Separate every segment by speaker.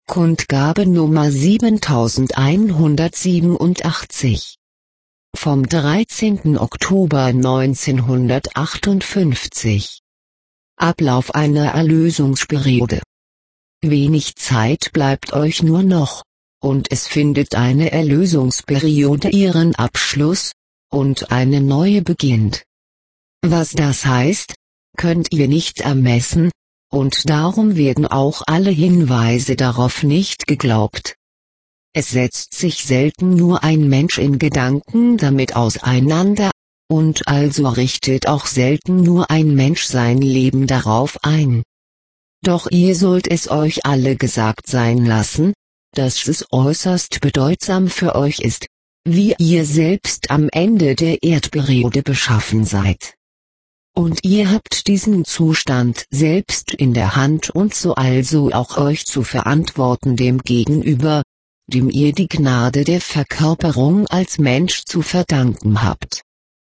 Speaker 1: Kundgabe Nummer 7187 vom 13. Oktober 1958. Ablauf einer Erlösungsperiode. Wenig Zeit bleibt euch nur noch, und es findet eine Erlösungsperiode ihren Abschluss, und eine neue beginnt. Was das heißt, könnt ihr nicht ermessen, und darum werden auch alle Hinweise darauf nicht geglaubt. Es setzt sich selten nur ein Mensch in Gedanken damit auseinander, und also richtet auch selten nur ein Mensch sein Leben darauf ein. Doch ihr sollt es euch alle gesagt sein lassen, dass es äußerst bedeutsam für euch ist, wie ihr selbst am Ende der Erdperiode beschaffen seid. Und ihr habt diesen Zustand selbst in der Hand und so also auch euch zu verantworten dem Gegenüber, dem ihr die Gnade der Verkörperung als Mensch zu verdanken habt.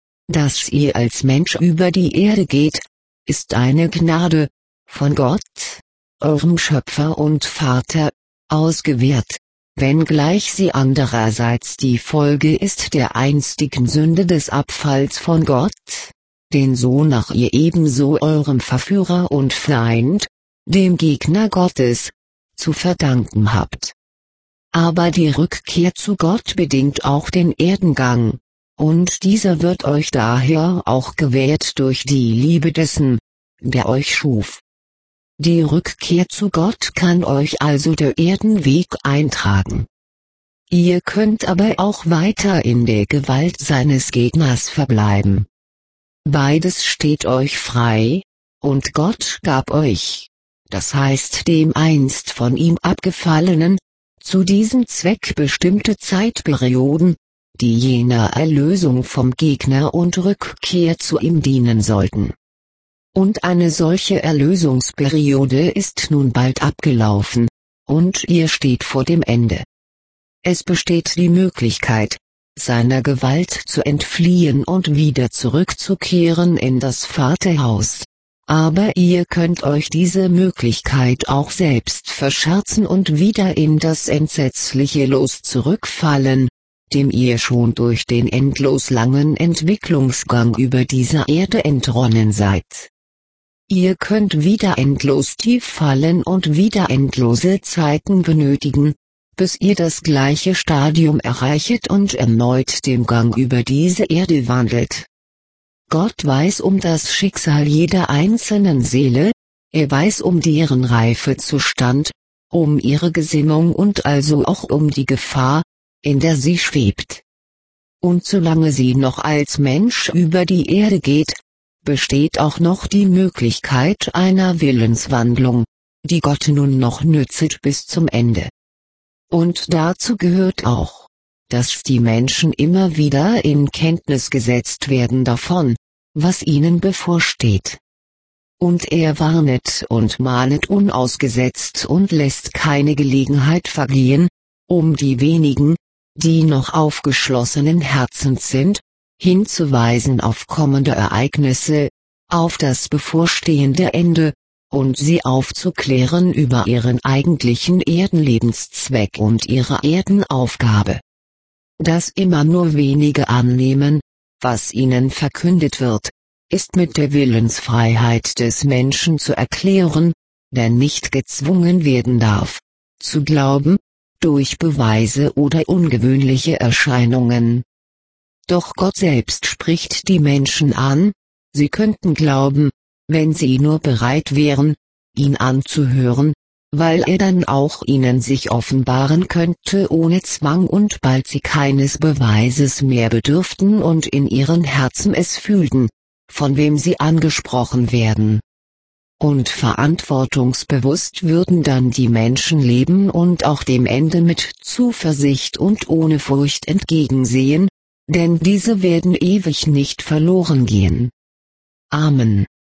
Speaker 1: Dass ihr als Mensch über die Erde geht, ist eine Gnade, von Gott, eurem Schöpfer und Vater, ausgewährt, wenngleich sie andererseits die Folge ist der einstigen Sünde des Abfalls von Gott, den so nach ihr ebenso eurem Verführer und Feind, dem Gegner Gottes, zu verdanken habt. Aber die Rückkehr zu Gott bedingt auch den Erdengang, und dieser wird euch daher auch gewährt durch die Liebe dessen, der euch schuf. Die Rückkehr zu Gott kann euch also der Erdenweg eintragen. Ihr könnt aber auch weiter in der Gewalt seines Gegners verbleiben. Beides steht euch frei, und Gott gab euch, das heißt dem einst von ihm abgefallenen, zu diesem Zweck bestimmte Zeitperioden, die jener Erlösung vom Gegner und Rückkehr zu ihm dienen sollten. Und eine solche Erlösungsperiode ist nun bald abgelaufen, und ihr steht vor dem Ende. Es besteht die Möglichkeit, seiner Gewalt zu entfliehen und wieder zurückzukehren in das Vaterhaus. Aber ihr könnt euch diese Möglichkeit auch selbst verscherzen und wieder in das entsetzliche Los zurückfallen, dem ihr schon durch den endlos langen Entwicklungsgang über dieser Erde entronnen seid. Ihr könnt wieder endlos tief fallen und wieder endlose Zeiten benötigen, bis ihr das gleiche Stadium erreichet und erneut den Gang über diese Erde wandelt. Gott weiß um das Schicksal jeder einzelnen Seele, er weiß um deren Reifezustand, um ihre Gesinnung und also auch um die Gefahr, in der sie schwebt. Und solange sie noch als Mensch über die Erde geht, besteht auch noch die Möglichkeit einer Willenswandlung, die Gott nun noch nützet bis zum Ende. Und dazu gehört auch, dass die Menschen immer wieder in Kenntnis gesetzt werden davon, was ihnen bevorsteht. Und er warnet und mahnet unausgesetzt und lässt keine Gelegenheit vergehen, um die wenigen, die noch aufgeschlossenen Herzens sind, hinzuweisen auf kommende Ereignisse, auf das bevorstehende Ende, und sie aufzuklären über ihren eigentlichen Erdenlebenszweck und ihre Erdenaufgabe. Dass immer nur wenige annehmen, was ihnen verkündet wird, ist mit der Willensfreiheit des Menschen zu erklären, der nicht gezwungen werden darf, zu glauben, durch Beweise oder ungewöhnliche Erscheinungen. Doch Gott selbst spricht die Menschen an, sie könnten glauben, wenn sie nur bereit wären, ihn anzuhören, weil er dann auch ihnen sich offenbaren könnte ohne Zwang und bald sie keines Beweises mehr bedürften und in ihren Herzen es fühlten, von wem sie angesprochen werden. Und verantwortungsbewusst würden dann die Menschen leben und auch dem Ende mit Zuversicht und ohne Furcht entgegensehen, denn diese werden ewig nicht verloren gehen. Amen.